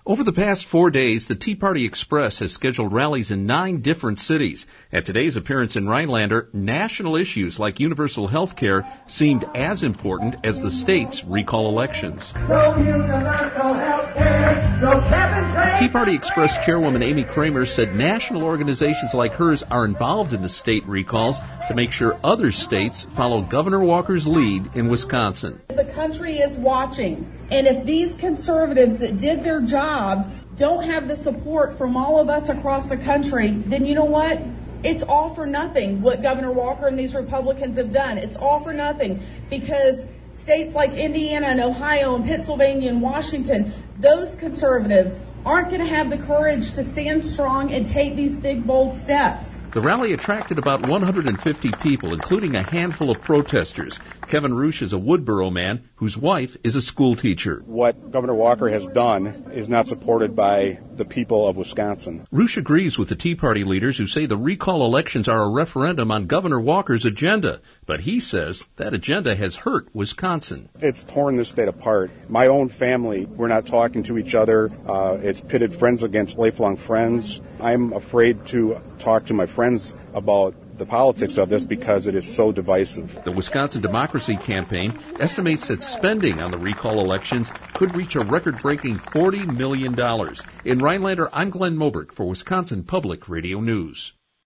Over the past 4 days, the Tea Party Express has scheduled rallies in 9 different cities. At today's appearance in Rhinelander, national issues like universal health care seemed as important as the state's recall elections. No universal health care, no cap-and-trade. Tea Party Express chairwoman Amy Kramer said national organizations like hers are involved in the state recalls to make sure other states follow Governor Walker's lead in Wisconsin. The country is watching, and if these conservatives that did their jobs don't have the support from all of us across the country, then you know what? It's all for nothing what Governor Walker and these Republicans have done. It's all for nothing because states like Indiana and Ohio and Pennsylvania and Washington, those conservatives aren't going to have the courage to stand strong and take these big, bold steps. The rally attracted about 150 people, including a handful of protesters. Kevin Roosh is a Woodboro man whose wife is a school teacher. What Governor Walker has done is not supported by the people of Wisconsin. Roosh agrees with the Tea Party leaders who say the recall elections are a referendum on Governor Walker's agenda. But he says that agenda has hurt Wisconsin. It's torn this state apart. My own family, we're not talking to each other. It's pitted friends against lifelong friends. I'm afraid to talk to my friends about the politics of this because it is so divisive. The Wisconsin Democracy Campaign estimates that spending on the recall elections could reach a record-breaking $40 million. In Rhinelander, I'm Glenn Moberg for Wisconsin Public Radio News.